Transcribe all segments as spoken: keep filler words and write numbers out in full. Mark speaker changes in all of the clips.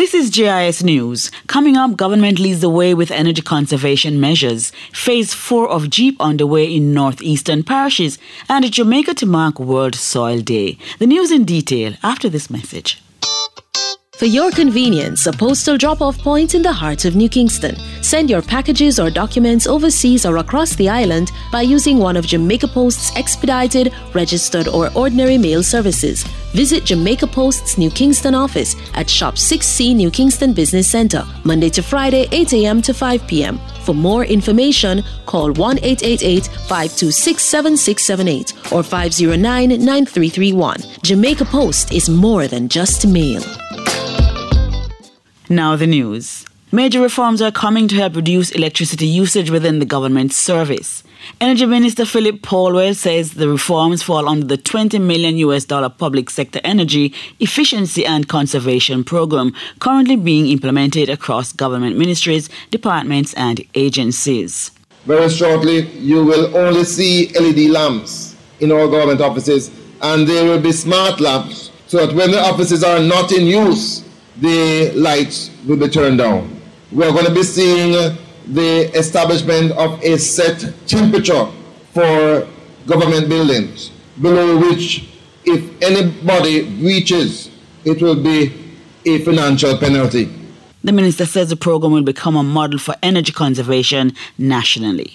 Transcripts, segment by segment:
Speaker 1: This is J I S News. Coming up, government leads the way with energy conservation measures. Phase four of Jeep underway in northeastern parishes, and Jamaica to mark World Soil Day. The news in detail after this message.
Speaker 2: For your convenience, a postal drop-off point in the heart of New Kingston. Send your packages or documents overseas or across the island by using one of Jamaica Post's expedited, registered or ordinary mail services. Visit Jamaica Post's New Kingston office at Shop six C New Kingston Business Center, Monday to Friday, eight a.m. to five p.m. For more information, call one eight eight eight, five two six, seven six seven eight or five zero nine, nine three three one. Jamaica Post is more than just mail.
Speaker 1: Now the news. Major reforms are coming to help reduce electricity usage within the government service. Energy Minister Philip Paulwell says the reforms fall under the twenty million U S dollar public sector energy efficiency and conservation program currently being implemented across government ministries, departments and agencies.
Speaker 3: Very shortly, you will only see L E D lamps in our government offices, and there will be smart lamps so that when the offices are not in use, the lights will be turned down. We are going to be seeing the establishment of a set temperature for government buildings, below which, if anybody breaches, it will be a financial penalty.
Speaker 1: The minister says the program will become a model for energy conservation nationally.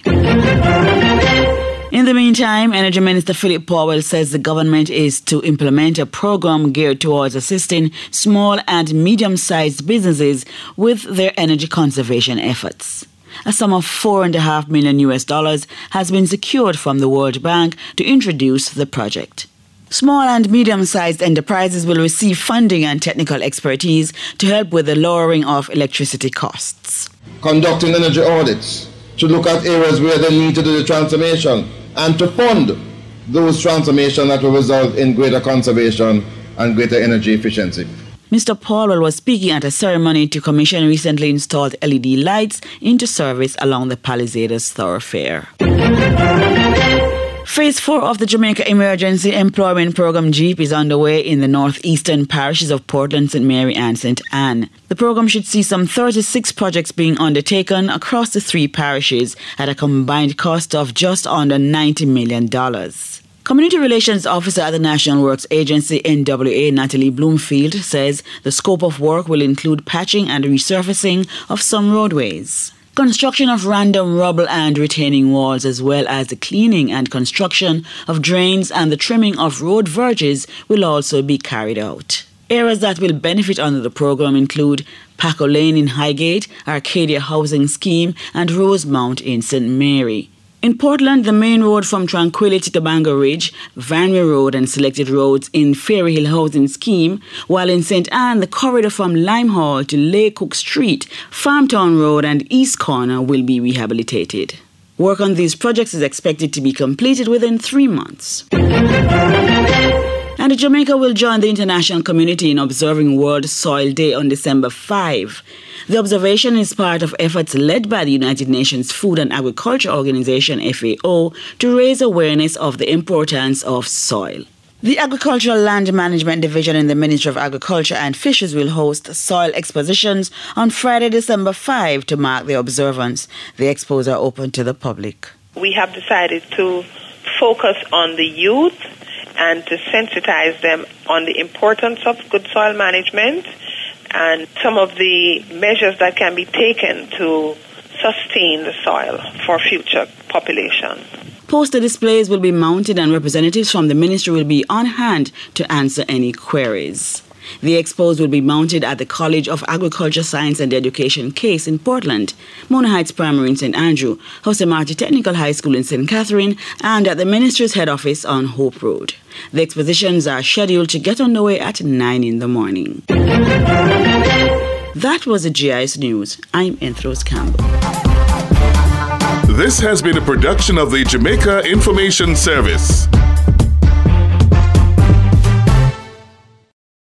Speaker 1: In the meantime, Energy Minister Philip Paulwell says the government is to implement a program geared towards assisting small and medium-sized businesses with their energy conservation efforts. A sum of four and a half million U S dollars has been secured from the World Bank to introduce the project. Small and medium-sized enterprises will receive funding and technical expertise to help with the lowering of electricity costs.
Speaker 3: Conducting energy audits to look at areas where they need to do the transformation and to fund those transformations that will result in greater conservation and greater energy efficiency.
Speaker 1: Mister Paulwell was speaking at a ceremony to commission recently installed L E D lights into service along the Palisades thoroughfare. Phase four of the Jamaica Emergency Employment Program Jeep is underway in the northeastern parishes of Portland, Saint Mary and Saint Anne. The program should see some thirty-six projects being undertaken across the three parishes at a combined cost of just under ninety million dollars. Community Relations Officer at the National Works Agency, N W A, Natalie Bloomfield, says the scope of work will include patching and resurfacing of some roadways, construction of random rubble and retaining walls, as well as the cleaning and construction of drains and the trimming of road verges will also be carried out. Areas that will benefit under the program include Paco Lane in Highgate, Arcadia Housing Scheme and Rosemount in Saint Mary. In Portland, the main road from Tranquility to Bangor Ridge, Vanry Road and selected roads in Fairy Hill Housing Scheme, while in Saint Anne, the corridor from Limehall to Lake Cook Street, Farmtown Road and East Corner will be rehabilitated. Work on these projects is expected to be completed within three months. And Jamaica will join the international community in observing World Soil Day on December fifth. The observation is part of efforts led by the United Nations Food and Agriculture Organization, F A O, to raise awareness of the importance of soil. The Agricultural Land Management Division in the Ministry of Agriculture and Fisheries will host soil expositions on Friday, December fifth to mark the observance. The expos are open to the public.
Speaker 4: We have decided to focus on the youth and to sensitize them on the importance of good soil management and some of the measures that can be taken to sustain the soil for future population.
Speaker 1: Poster displays will be mounted and representatives from the ministry will be on hand to answer any queries. The expos will be mounted at the College of Agriculture, Science and Education Case in Portland, Mona Heights Primary in Saint Andrew, Jose Marti Technical High School in Saint Catherine, and at the ministry's head office on Hope Road. The expositions are scheduled to get underway at nine in the morning. That was the G I S News. I'm Enthros Campbell.
Speaker 5: This has been a production of the Jamaica Information Service.